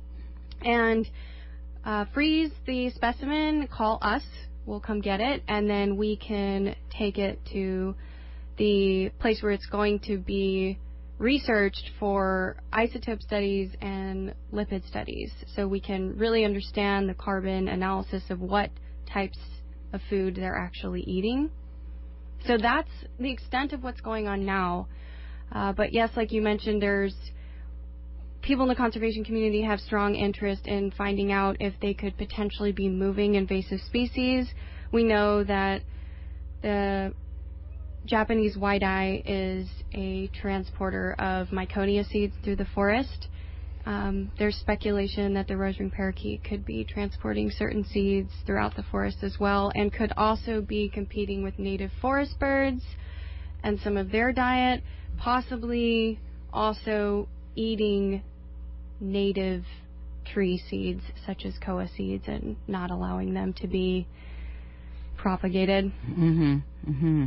And uh, freeze the specimen, call us, we'll come get it, and then we can take it to the place where it's going to be researched for isotope studies and lipid studies, so we can really understand the carbon analysis of what types of food they're actually eating. So that's the extent of what's going on now. Uh, but yes, like you mentioned, there's people in the conservation community have strong interest in finding out if they could potentially be moving invasive species. We know that the Japanese white-eye is a transporter of Myconia seeds through the forest. Um, there's speculation that the rose-ringed parakeet could be transporting certain seeds throughout the forest as well, and could also be competing with native forest birds and some of their diet, possibly also eating native tree seeds such as koa seeds and not allowing them to be propagated. Mm-hmm. Mm-hmm.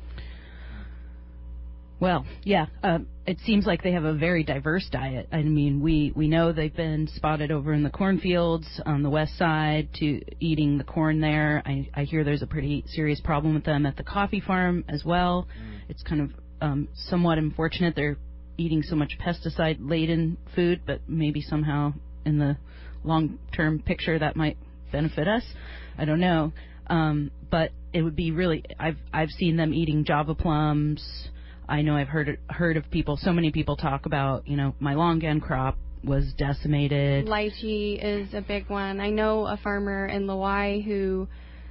Well, yeah, uh, it seems like they have a very diverse diet. I mean, we, we know they've been spotted over in the cornfields on the west side to eating the corn there. I, I hear there's a pretty serious problem with them at the coffee farm as well. Mm. It's kind of um, somewhat unfortunate they're eating so much pesticide-laden food, but maybe somehow in the long-term picture that might benefit us. I don't know. Um, but it would be really, I've I've seen them eating Java plums. I know I've heard heard of people, so many people talk about, you know, my longan crop was decimated. Lychee is a big one. I know a farmer in Lawai who,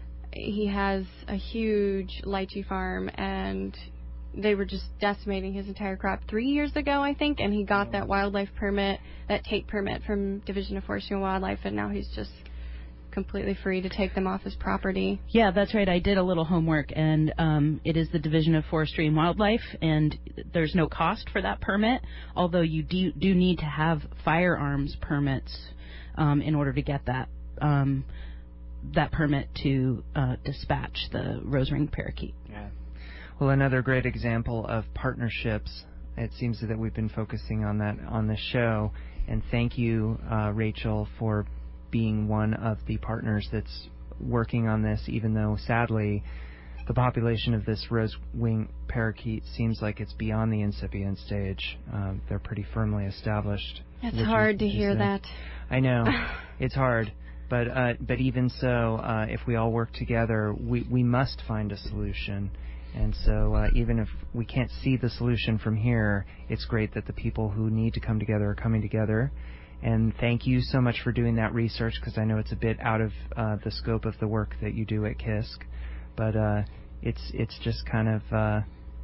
he has a huge lychee farm, and they were just decimating his entire crop three years ago, I think, and he got that wildlife permit, that take permit from Division of Forestry and Wildlife, and now he's just completely free to take them off his property. Yeah, that's right. I did a little homework, and um, it is the Division of Forestry and Wildlife, and there's no cost for that permit, although you do, do need to have firearms permits um, in order to get that um, that permit to uh, dispatch the rose-ringed parakeet. Yeah. Well, another great example of partnerships. It seems that we've been focusing on that on the show, and thank you, uh, Rachel, for being one of the partners that's working on this, even though, sadly, the population of this rose-winged parakeet seems like it's beyond the incipient stage. Um, they're pretty firmly established. It's hard to hear that. I know. It's hard. But uh, but even so, uh, if we all work together, we, we must find a solution. And so uh, even if we can't see the solution from here, it's great that the people who need to come together are coming together. And thank you so much for doing that research, because I know it's a bit out of uh, the scope of the work that you do at K I S C. But uh, it's it's just kind of uh,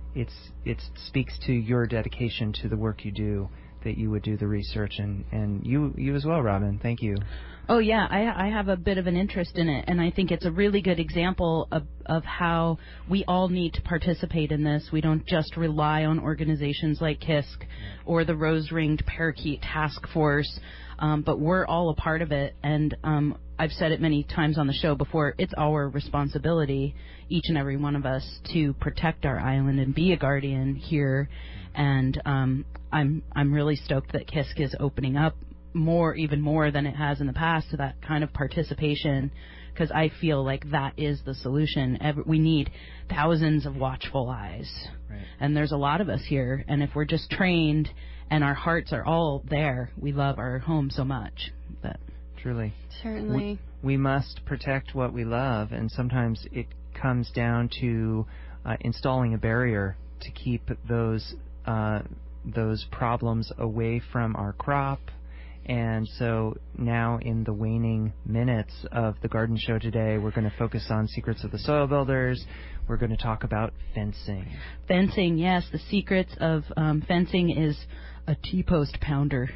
it's it speaks to your dedication to the work you do, that you would do the research, and, and you you as well, Robin. Thank you. Oh, yeah, I, I have a bit of an interest in it, and I think it's a really good example of, of how we all need to participate in this. We don't just rely on organizations like K I S C or the Rose-Ringed Parakeet Task Force, um, but we're all a part of it, and um, I've said it many times on the show before, it's our responsibility, each and every one of us, to protect our island and be a guardian here, and um, I'm I'm really stoked that K I S C is opening up more, even more than it has in the past, to that kind of participation, because I feel like that is the solution. Every, we need thousands of watchful eyes, right. And there's a lot of us here, and if we're just trained and our hearts are all there, we love our home so much. But truly, certainly, we, we must protect what we love, and sometimes it comes down to uh, installing a barrier to keep those uh, those problems away from our crop. And so now in the waning minutes of the garden show today, we're going to focus on secrets of the soil builders. We're going to talk about fencing. Fencing, yes. The secrets of um, fencing is a T-post pounder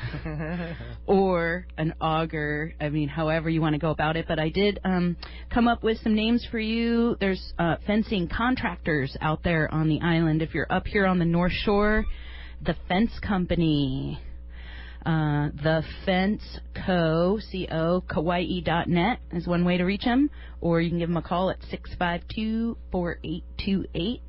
or an auger. I mean, however you want to go about it. But I did um, come up with some names for you. There's uh, fencing contractors out there on the island. If you're up here on the North Shore, the Fence Company. Uh, the Fence Co, C O, Kauai dot net is one way to reach them, or you can give them a call at six five two, four eight two eight.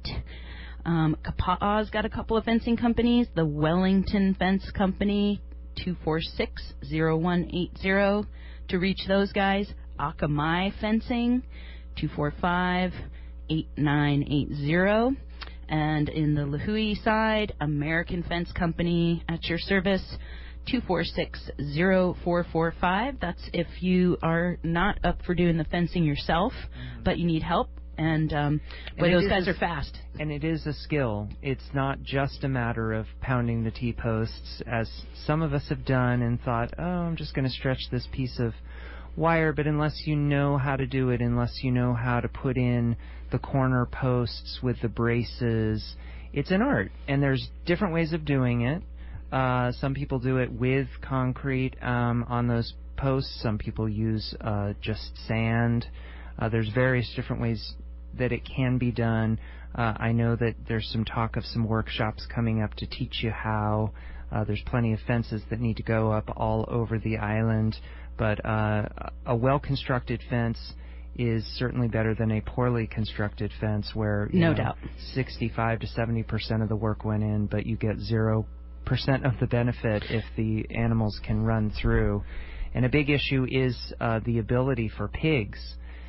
Um, Kapa'a's got a couple of fencing companies, the Wellington Fence Company, two four six, zero one eight zero to reach those guys. Akamai Fencing, two four five, eight nine eight zero. And in the Lihue side, American Fence Company at your service, two four six, zero four four five. That's if you are not up for doing the fencing yourself, mm-hmm. but you need help. And, um, but those guys a, are fast. And it is a skill. It's not just a matter of pounding the T-posts, as some of us have done and thought, oh, I'm just going to stretch this piece of wire. But unless you know how to do it, unless you know how to put in the corner posts with the braces, it's an art. And there's different ways of doing it. Uh, some people do it with concrete um, on those posts. Some people use uh, just sand. Uh, there's various different ways that it can be done. Uh, I know that there's some talk of some workshops coming up to teach you how. Uh, there's plenty of fences that need to go up all over the island, but uh, a well-constructed fence is certainly better than a poorly constructed fence where you no know, doubt sixty-five to seventy percent of the work went in, but you get zero percent of the benefit if the animals can run through. And a big issue is uh, the ability for pigs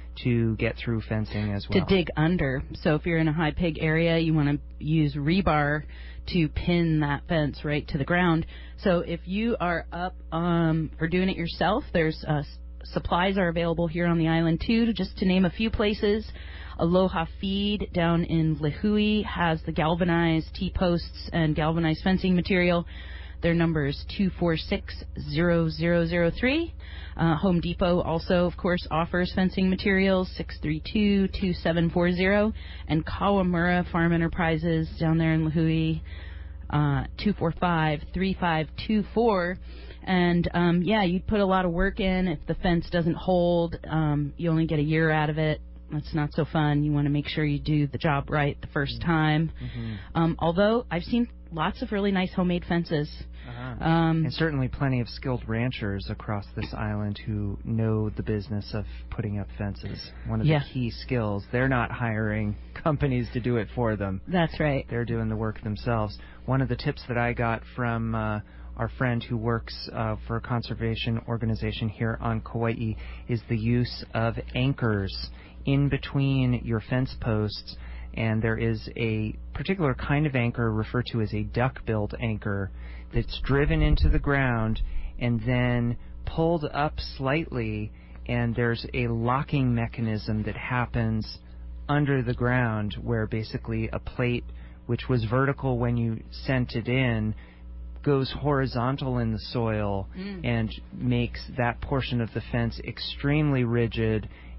to get through fencing as well. To dig under. So if you're in a high pig area, you want to use rebar to pin that fence right to the ground. So if you are up um, for doing it yourself, there's uh, supplies are available here on the island too, just to name a few places. Aloha Feed down in Lihue has the galvanized T-posts and galvanized fencing material. Their number is two four six, zero zero zero three. Uh, Home Depot also, of course, offers fencing materials, six three two, two seven four zero. And Kawamura Farm Enterprises down there in Lihue, uh, two four five, three five two four. And, um, yeah, you put a lot of work in. If the fence doesn't hold, um, you only get a year out of it. That's not so fun. You want to make sure you do the job right the first time. Mm-hmm. Um, although I've seen lots of really nice homemade fences. Uh-huh. Um, and certainly plenty of skilled ranchers across this island who know the business of putting up fences. One of yeah. the key skills. They're not hiring companies to do it for them. That's right. They're doing the work themselves. One of the tips that I got from uh, our friend who works uh, for a conservation organization here on Kauai is the use of anchors in between your fence posts, and there is a particular kind of anchor referred to as a duck-billed anchor that's driven into the ground and then pulled up slightly, and there's a locking mechanism that happens under the ground where basically a plate, which was vertical when you sent it in, goes horizontal in the soil mm. and makes that portion of the fence extremely rigid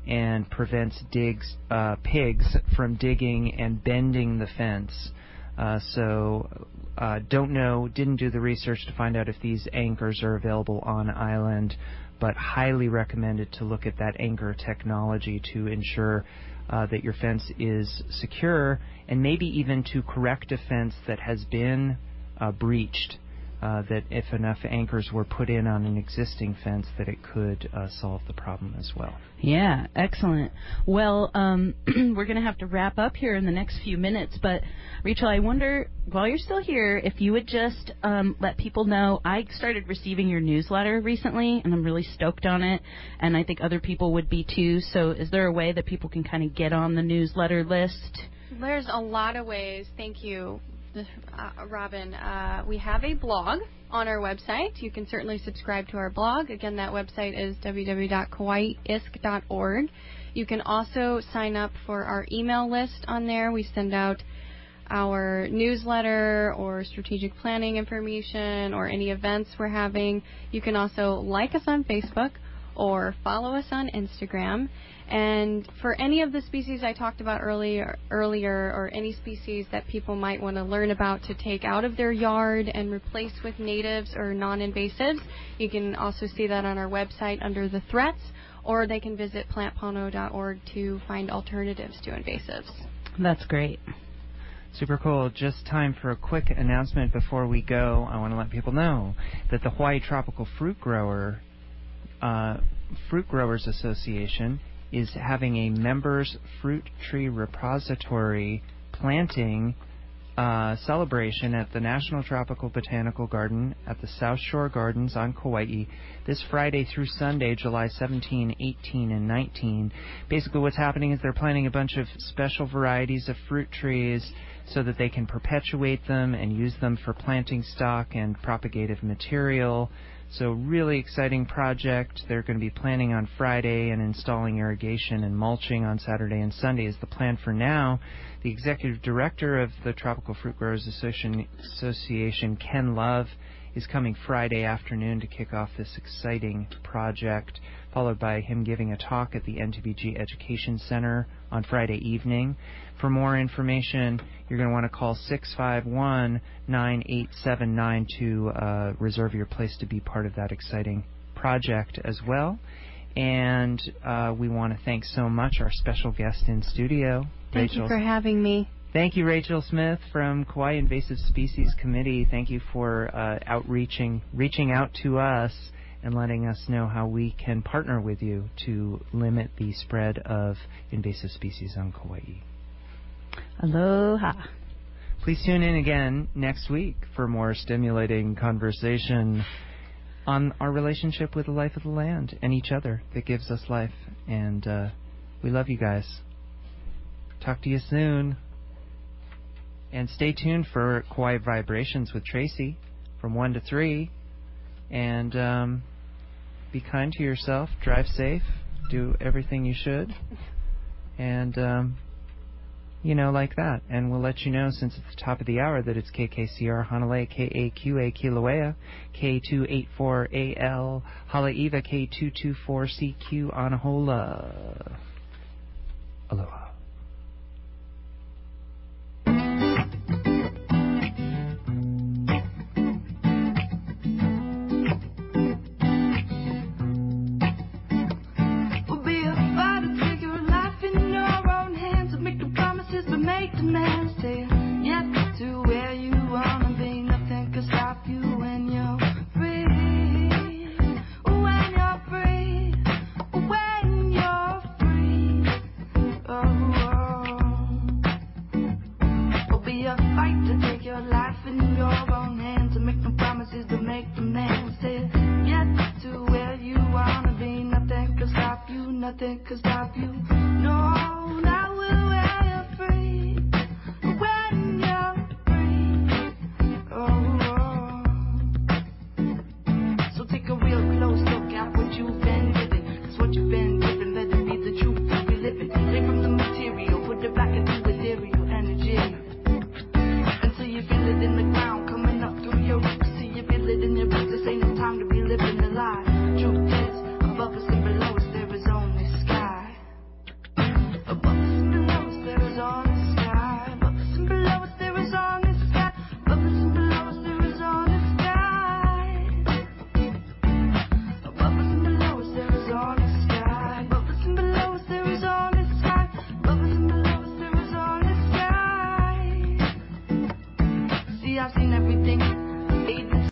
and prevents digs, uh, pigs from digging and bending the fence. Uh, so uh, don't know, didn't do the research to find out if these anchors are available on island, but highly recommended to look at that anchor technology to ensure uh, that your fence is secure, and maybe even to correct a fence that has been uh, breached. Uh, that if enough anchors were put in on an existing fence, that it could uh, solve the problem as well. Yeah, excellent. Well, um, we're going to have to wrap up here in the next few minutes, but Rachel, I wonder, while you're still here, if you would just um, let people know, I started receiving your newsletter recently, and I'm really stoked on it, and I think other people would be too, so is there a way that people can kind of get on the newsletter list? There's a lot of ways. Thank you. Uh, Robin, uh, we have a blog on our website. You can certainly subscribe to our blog. Again, that website is w w w dot kauai isk dot org. You can also sign up for our email list on there. We send out our newsletter or strategic planning information or any events we're having. You can also like us on Facebook or follow us on Instagram. And for any of the species I talked about earlier, earlier, or any species that people might want to learn about to take out of their yard and replace with natives or non-invasives, you can also see that on our website under the threats, or they can visit plant pono dot org to find alternatives to invasives. That's great. Super cool. Just time for a quick announcement before we go. I want to let people know that the Hawaii Tropical Fruit Grower uh, Fruit Growers Association is having a members fruit tree repository planting uh, celebration at the National Tropical Botanical Garden at the South Shore Gardens on Kauai this Friday through Sunday, July seventeenth, eighteenth, and nineteenth. Basically what's happening is they're planting a bunch of special varieties of fruit trees so that they can perpetuate them and use them for planting stock and propagative material. So really exciting project. They're going to be planting on Friday and installing irrigation and mulching on Saturday and Sunday is the plan for now. The executive director of the Tropical Fruit Growers Association, Ken Love, is coming Friday afternoon to kick off this exciting project, followed by him giving a talk at the N T B G Education Center on Friday evening. For more information, you're going to want to call six five one, nine eight seven nine to uh, reserve your place to be part of that exciting project as well. And uh, we want to thank so much our special guest in studio, Thank Rachel. you for having me. Thank you, Rachel Smith from Kauai Invasive Species Committee. Thank you for uh, outreaching, reaching out to us and letting us know how we can partner with you to limit the spread of invasive species on Kauai. Aloha. Please tune in again next week for more stimulating conversation on our relationship with the life of the land and each other that gives us life. And uh, we love you guys. Talk to you soon. And stay tuned for Kauai Vibrations with Tracy from one to three. And um, be kind to yourself. Drive safe. Do everything you should. And, um, you know, like that. And we'll let you know, since it's the top of the hour, that it's K K C R Hanalei, K A Q A Kilauea, K two eight four A L Haleiwa, K two two four C Q Anahola. Aloha.